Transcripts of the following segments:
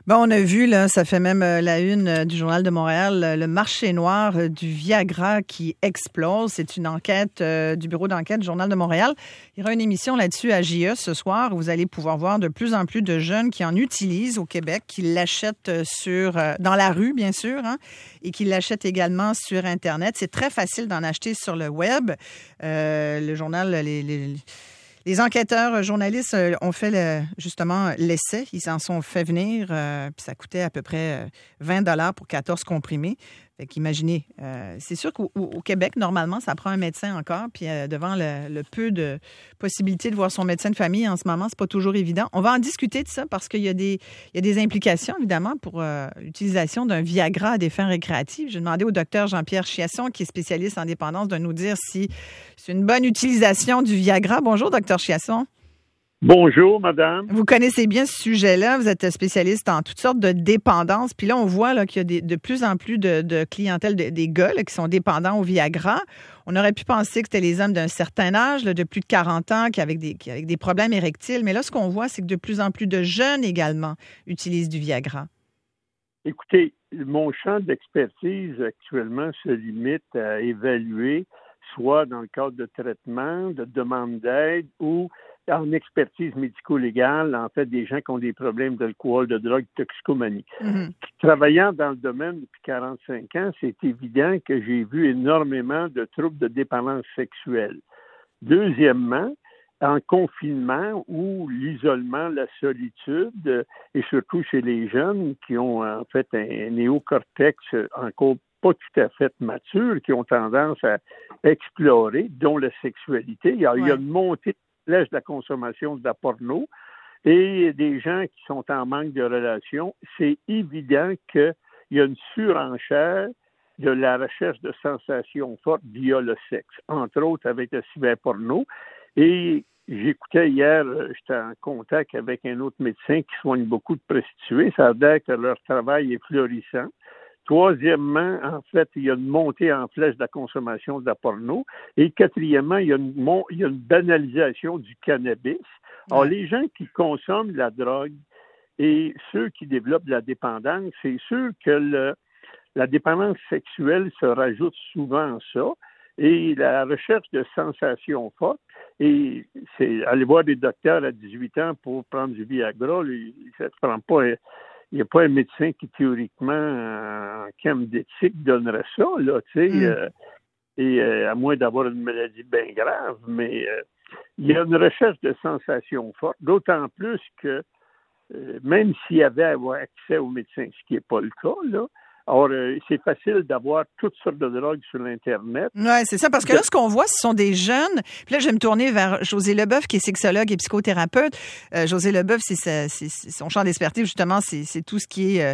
Bon, on a vu, là, ça fait même la une du Journal de Montréal, le marché noir du Viagra qui explose. C'est une enquête du bureau d'enquête du Journal de Montréal. Il y aura une émission là-dessus à JE ce soir où vous allez pouvoir voir de plus en plus de jeunes qui en utilisent au Québec, qui l'achètent dans la rue, bien sûr, hein, et qui l'achètent également sur Internet. C'est très facile d'en acheter sur le web. Le journal, les enquêteurs journalistes ont fait justement l'essai. Ils s'en sont fait venir, puis ça coûtait à peu près 20 $ pour 14 comprimés. Fait qu'imaginez, c'est sûr qu'au Québec, normalement, ça prend un médecin encore, puis devant le peu de possibilités de voir son médecin de famille en ce moment, c'est pas toujours évident. On va en discuter de ça parce qu'il y a des implications, évidemment, pour l'utilisation d'un Viagra à des fins récréatives. J'ai demandé au docteur Jean-Pierre Chiasson, qui est spécialiste en dépendance, de nous dire si c'est une bonne utilisation du Viagra. Bonjour, docteur Chiasson. Bonjour, madame. Vous connaissez bien ce sujet-là. Vous êtes spécialiste en toutes sortes de dépendances. Puis là, on voit là, qu'il y a de plus en plus de clientèle, des gars là, qui sont dépendants au Viagra. On aurait pu penser que c'était les hommes d'un certain âge, là, de plus de 40 ans, qui avec des problèmes érectiles. Mais là, ce qu'on voit, c'est que de plus en plus de jeunes également utilisent du Viagra. Écoutez, mon champ d'expertise actuellement se limite à évaluer, soit dans le cadre de traitement, de demande d'aide ou en expertise médico-légale, en fait, des gens qui ont des problèmes d'alcool, de drogue, de toxicomanie. Mm-hmm. Travaillant dans le domaine depuis 45 ans, c'est évident que j'ai vu énormément de troubles de dépendance sexuelle. Deuxièmement, en confinement ou l'isolement, la solitude, et surtout chez les jeunes qui ont en fait un néocortex encore pas tout à fait mature, qui ont tendance à explorer, dont la sexualité. Il y a une montée de la consommation de la porno et des gens qui sont en manque de relations. C'est évident qu'il y a une surenchère de la recherche de sensations fortes via le sexe, entre autres avec le cyberporno. Et j'écoutais hier, j'étais en contact avec un autre médecin qui soigne beaucoup de prostituées. Ça a l'air que leur travail est florissant. Troisièmement, en fait, il y a une montée en flèche de la consommation de la porno. Et quatrièmement, il y a une banalisation du cannabis. Alors, les gens qui consomment de la drogue et ceux qui développent de la dépendance, c'est sûr que la dépendance sexuelle se rajoute souvent à ça. Et la recherche de sensations fortes, et c'est aller voir des docteurs à 18 ans pour prendre du Viagra, ça ne prend pas. Il n'y a pas un médecin qui, théoriquement, en termes d'éthique, donnerait ça, là, tu sais, et à moins d'avoir une maladie bien grave, mais il y a une recherche de sensations fortes, d'autant plus que même s'il y avait à avoir accès aux médecins, ce qui n'est pas le cas, là. Or, c'est facile d'avoir toutes sortes de drogues sur l'Internet. Oui, c'est ça, parce que là, ce qu'on voit, ce sont des jeunes. Puis là, je vais me tourner vers José Leboeuf, qui est sexologue et psychothérapeute. José Leboeuf, c'est son champ d'expertise, justement, c'est tout ce qui est,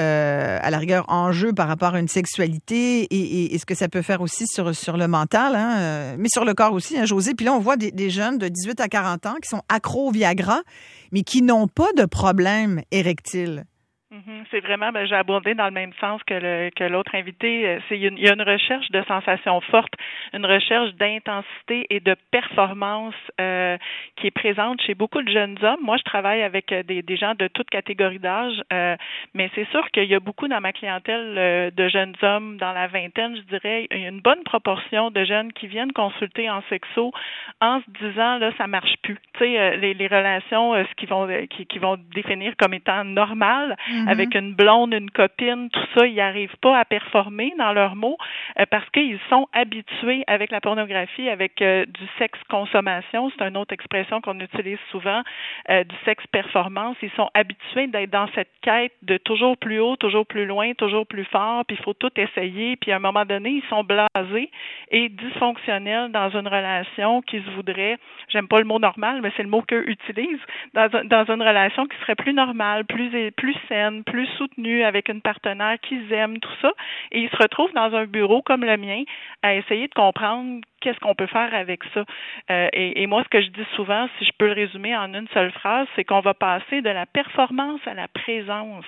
à la rigueur, en jeu par rapport à une sexualité et ce que ça peut faire aussi sur le mental, hein, mais sur le corps aussi, hein, José. Puis là, on voit des jeunes de 18 à 40 ans qui sont accros au Viagra, mais qui n'ont pas de problème érectile. C'est vraiment, j'ai abordé dans le même sens que l'autre invité. Il y a une recherche de sensations fortes, une recherche d'intensité et de performance qui est présente chez beaucoup de jeunes hommes. Moi, je travaille avec des gens de toute catégorie d'âge, mais c'est sûr qu'il y a beaucoup dans ma clientèle de jeunes hommes dans la vingtaine, je dirais, il y a une bonne proportion de jeunes qui viennent consulter en sexo en se disant, là, ça marche plus. Tu sais, les relations, ce qu'ils vont définir comme étant normales, avec une blonde, une copine, tout ça, ils n'arrivent pas à performer dans leurs mots parce qu'ils sont habitués avec la pornographie, avec du sexe consommation, c'est une autre expression qu'on utilise souvent, du sexe performance. Ils sont habitués d'être dans cette quête de toujours plus haut, toujours plus loin, toujours plus fort, puis il faut tout essayer, puis à un moment donné, ils sont blasés et dysfonctionnels dans une relation qui se voudrait, j'aime pas le mot normal, mais c'est le mot qu'eux utilisent, dans une relation qui serait plus normale, plus saine, plus soutenue, avec une partenaire qu'ils aiment, tout ça, et ils se retrouvent dans un bureau comme le mien à essayer de comprendre qu'est-ce qu'on peut faire avec ça. Et moi, ce que je dis souvent, si je peux le résumer en une seule phrase, c'est qu'on va passer de la performance à la présence.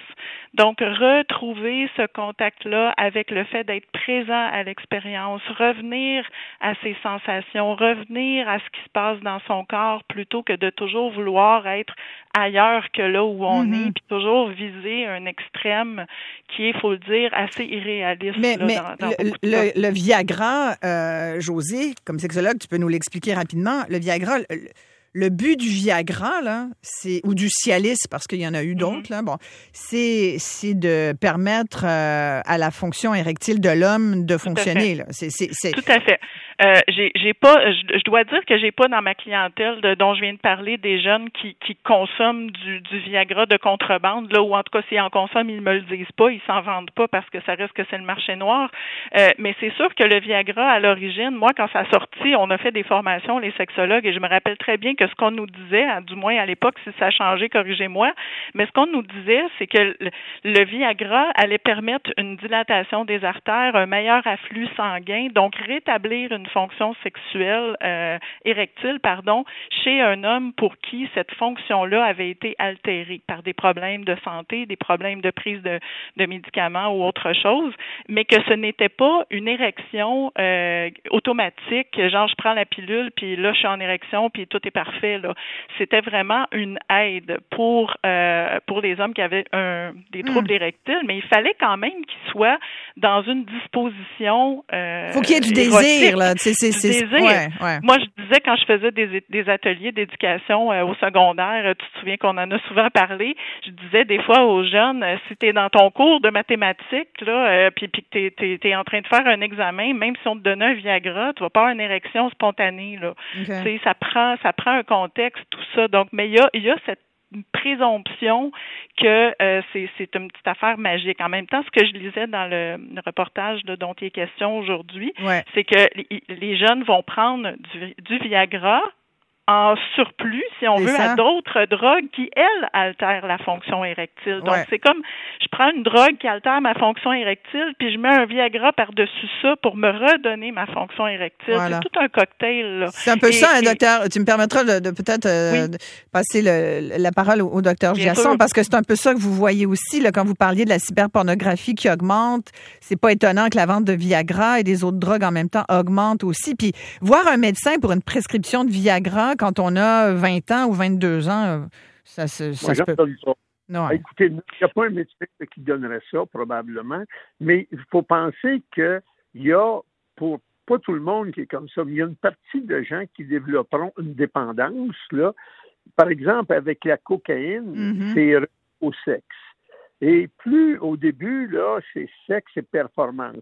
Donc, retrouver ce contact-là avec le fait d'être présent à l'expérience, revenir à ses sensations, revenir à ce qui se passe dans son corps plutôt que de toujours vouloir être ailleurs que là où on est, puis toujours viser un extrême qui est, il faut le dire, assez irréaliste. Mais dans le Viagra, Josée, comme sexologue, tu peux nous l'expliquer rapidement. Le Viagra, le but du Viagra, là, ou du Cialis, parce qu'il y en a eu d'autres, là, c'est de permettre à la fonction érectile de l'homme de fonctionner. Là. Tout à fait. Je dois dire que j'ai pas dans ma clientèle dont je viens de parler des jeunes qui consomment du Viagra de contrebande, là, ou en tout cas s'ils en consomment, ils me le disent pas, ils s'en vendent pas parce que ça risque que c'est le marché noir. Mais c'est sûr que le Viagra, à l'origine, moi, quand ça a sorti, on a fait des formations, les sexologues, et je me rappelle très bien que ce qu'on nous disait, du moins à l'époque, si ça a changé, corrigez-moi, mais ce qu'on nous disait, c'est que le Viagra allait permettre une dilatation des artères, un meilleur afflux sanguin, donc rétablir une fonction sexuelle érectile, chez un homme pour qui cette fonction-là avait été altérée par des problèmes de santé, des problèmes de prise de médicaments ou autre chose, mais que ce n'était pas une érection automatique, genre je prends la pilule, puis là je suis en érection, puis tout est parfait. Là. C'était vraiment une aide pour les hommes qui avaient des troubles érectiles, mais il fallait quand même qu'ils soient dans une disposition faut qu'il y ait du érotique, désir, là. Du désir. Ouais. Moi, je disais quand je faisais des ateliers d'éducation au secondaire, tu te souviens qu'on en a souvent parlé, je disais des fois aux jeunes, si tu es dans ton cours de mathématiques, là, puis que t'es en train de faire un examen, même si on te donnait un Viagra, tu vas pas avoir une érection spontanée, là. Okay. Tu sais, ça prend un contexte, tout ça. Donc, mais il y a cette présomption que c'est une petite affaire magique. En même temps, ce que je lisais dans le reportage là, dont il est question aujourd'hui, c'est que les jeunes vont prendre du Viagra en surplus, si on veut, à d'autres drogues qui, elles, altèrent la fonction érectile. Donc, c'est comme, je prends une drogue qui altère ma fonction érectile, puis je mets un Viagra par-dessus ça pour me redonner ma fonction érectile. Voilà. C'est tout un cocktail, là. C'est un peu ça, docteur. Tu me permettras de peut-être de passer la parole au docteur Giasson, parce que c'est un peu ça que vous voyez aussi, là, quand vous parliez de la cyberpornographie qui augmente. C'est pas étonnant que la vente de Viagra et des autres drogues en même temps augmente aussi. Puis, voir un médecin pour une prescription de Viagra quand on a 20 ans ou 22 ans, ça se peut. Non. Écoutez, il n'y a pas un médecin qui donnerait ça, probablement, mais il faut penser qu'il y a, pour pas tout le monde qui est comme ça, mais il y a une partie de gens qui développeront une dépendance, là. Par exemple, avec la cocaïne, c'est au sexe. Et plus au début, là, c'est sexe et performance.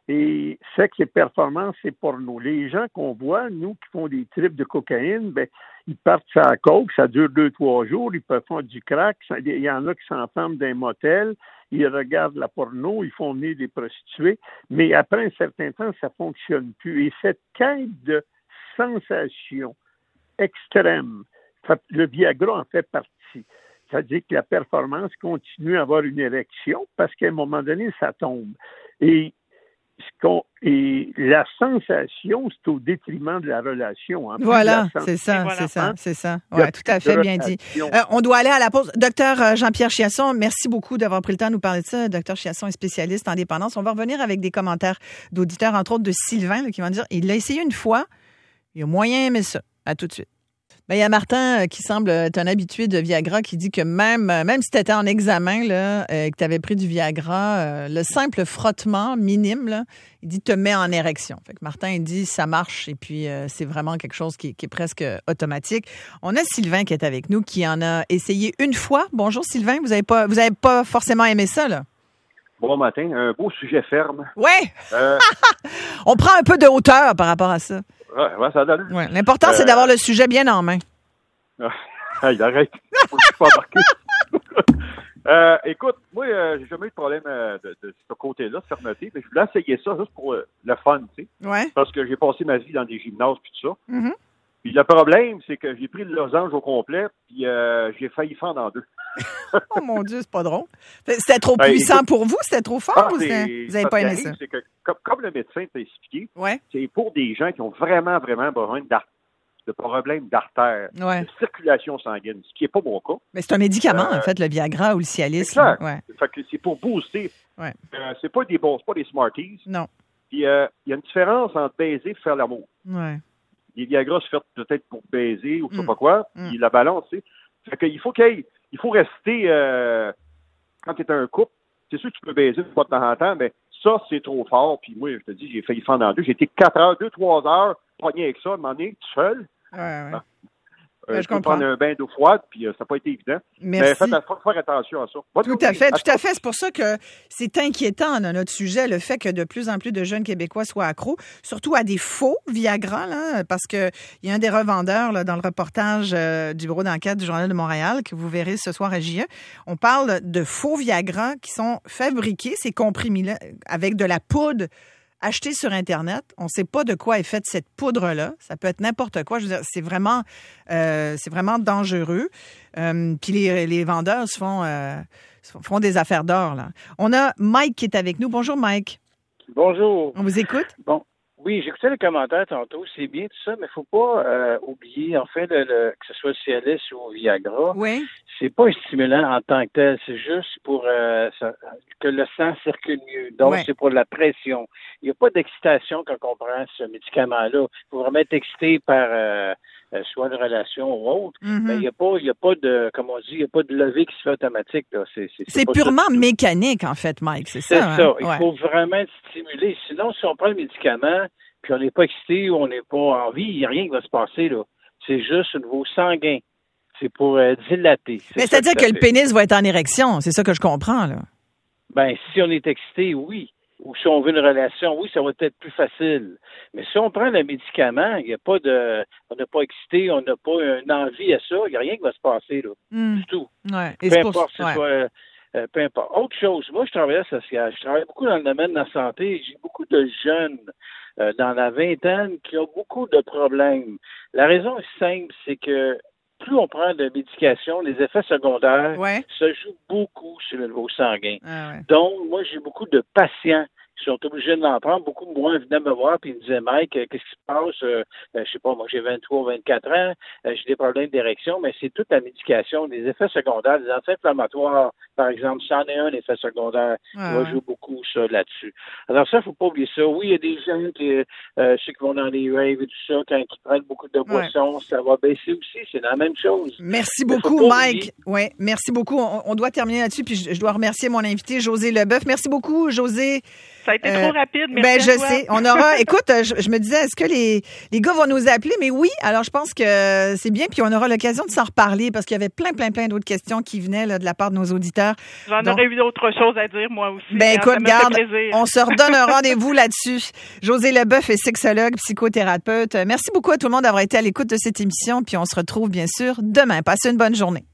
Et sexe et performance, c'est porno. Les gens qu'on voit, nous, qui font des trips de cocaïne, ils partent sur la coke, ça dure 2-3 jours, ils peuvent faire du crack. Il y en a qui s'enferment dans un motel, ils regardent la porno, ils font venir des prostituées, mais après un certain temps, ça ne fonctionne plus. Et cette quête de sensation extrême, le Viagra en fait partie. C'est-à-dire que la performance continue à avoir une érection parce qu'à un moment donné, ça tombe. Et la sensation, c'est au détriment de la relation. Voilà, c'est ça. Oui, tout à fait, bien dit. On doit aller à la pause. Docteur Jean-Pierre Chiasson, merci beaucoup d'avoir pris le temps de nous parler de ça. Docteur Chiasson est spécialiste en dépendance. On va revenir avec des commentaires d'auditeurs, entre autres de Sylvain, là, qui va dire il l'a essayé une fois, il a moyen aimé ça. À tout de suite. Il y a Martin qui semble être un habitué de Viagra qui dit que même si tu étais en examen là, et que tu avais pris du Viagra, le simple frottement minime, là, il dit te met en érection. Fait que Martin il dit ça marche et puis c'est vraiment quelque chose qui est presque automatique. On a Sylvain qui est avec nous qui en a essayé une fois. Bonjour Sylvain, vous avez pas forcément aimé ça là? Bon matin, un beau sujet ferme. Ouais. On prend un peu de hauteur par rapport à ça. Ouais, ça donne. Ouais. L'important, c'est d'avoir le sujet bien en main. Il arrête. Faut que je sois embarqué. Écoute, moi, j'ai jamais eu de problème de ce côté-là, de fermeté, mais je voulais essayer ça juste pour le fun, tu sais. Ouais. Parce que j'ai passé ma vie dans des gymnases et tout ça. Mm-hmm. Puis le problème, c'est que j'ai pris le losange au complet, puis j'ai failli fendre en deux. Oh mon Dieu, c'est pas drôle. C'était trop puissant pour vous? C'était trop fort? Ou vous n'avez pas aimé ça? C'est que, comme le médecin t'a expliqué, ouais. c'est pour des gens qui ont vraiment, vraiment besoin de problèmes d'artère, Ouais. de circulation sanguine, ce qui n'est pas mon cas. Mais c'est un médicament, en fait, le Viagra ou le Cialis. Exact. Ouais. Fait que c'est pour booster. Ouais. C'est pas des Smarties. Non. Puis il y a une différence entre baiser et faire l'amour. Ouais. Les Viagra se fait peut-être pour baiser ou je sais pas quoi. Puis la balance, tu sais. Fait qu'il faut il faut rester quand tu es un couple. C'est sûr que tu peux baiser de temps en temps, mais ça, c'est trop fort. Puis moi, je te dis, j'ai failli fendre en deux. J'ai été 4 heures, 2-3 heures, pogné avec ça, à un moment donné, tout seul. Ouais. Je peux prendre un bain d'eau froide, puis ça n'a pas été évident. Merci. Mais faut faire attention à ça. Tout à fait. C'est pour ça que c'est inquiétant dans notre sujet, le fait que de plus en plus de jeunes Québécois soient accros, surtout à des faux Viagra, là, parce qu'il y a un des revendeurs là, dans le reportage du bureau d'enquête du Journal de Montréal, que vous verrez ce soir à JE. On parle de faux Viagra qui sont fabriqués, ces comprimés-là, avec de la poudre acheté sur Internet. On ne sait pas de quoi est faite cette poudre-là. Ça peut être n'importe quoi. Je veux dire, c'est vraiment dangereux. Puis les vendeurs font des affaires d'or, là. On a Mike qui est avec nous. Bonjour, Mike. Bonjour. On vous écoute? Bon. Oui, j'écoutais les commentaires tantôt. C'est bien tout ça, mais il ne faut pas oublier, en fait, que ce soit Cialis ou Viagra. Oui. C'est pas un stimulant en tant que tel. C'est juste pour que le sang circule mieux. Donc, c'est pour la pression. Il n'y a pas d'excitation quand on prend ce médicament-là. Il faut vraiment être excité par soit une relation ou autre. Mm-hmm. Mais il n'y a pas de, comme on dit, il n'y a pas de levée qui se fait automatique, là. C'est purement mécanique, en fait, Mike. C'est ça. C'est ça. Hein? Il faut vraiment être stimulé. Sinon, si on prend le médicament, puis on n'est pas excité ou on n'est pas en vie, il n'y a rien qui va se passer, là. C'est juste au niveau sanguin. C'est pour dilater. Mais c'est-à-dire que le pénis va être en érection. C'est ça que je comprends, là. Ben, si on est excité, oui. Ou si on veut une relation, oui, ça va être plus facile. Mais si on prend le médicament, il n'y a pas de, on n'a pas excité, on n'a pas une envie à ça, il n'y a rien qui va se passer, là. Du tout. Ouais. Peu importe, peu importe. Autre chose, moi, je travaille social. Je travaille beaucoup dans le domaine de la santé. J'ai beaucoup de jeunes dans la vingtaine qui ont beaucoup de problèmes. La raison est simple, c'est que plus on prend de médication, les effets secondaires se jouent beaucoup sur le niveau sanguin. Donc, moi, j'ai beaucoup de patients qui sont obligés de l'en prendre. Beaucoup de moi venaient me voir et ils me disaient, Mike, qu'est-ce qui se passe? Je sais pas, moi, j'ai 23 ou 24 ans, j'ai des problèmes d'érection, mais c'est toute la médication, les effets secondaires, les anti-inflammatoires, par exemple, c'en est un effet secondaire. On va jouer beaucoup ça là-dessus. Alors ça, il ne faut pas oublier ça. Oui, il y a des gens ceux qui vont dans les raves et tout ça, quand ils prennent beaucoup de boissons, ça va baisser aussi. C'est la même chose. Merci beaucoup, Mike. Oui, merci beaucoup. On doit terminer là-dessus, puis je dois remercier mon invité, José Leboeuf. Merci beaucoup, José. Ça a été trop rapide, merci je sais. On aura. Écoute, je me disais, est-ce que les gars vont nous appeler? Mais oui, alors je pense que c'est bien, puis on aura l'occasion de s'en reparler parce qu'il y avait plein d'autres questions qui venaient là, de la part de nos auditeurs. J'en aurais eu d'autres choses à dire, moi aussi. Écoute, garde, on se redonne un rendez-vous là-dessus. José Leboeuf est sexologue, psychothérapeute. Merci beaucoup à tout le monde d'avoir été à l'écoute de cette émission, puis on se retrouve bien sûr demain. Passez une bonne journée.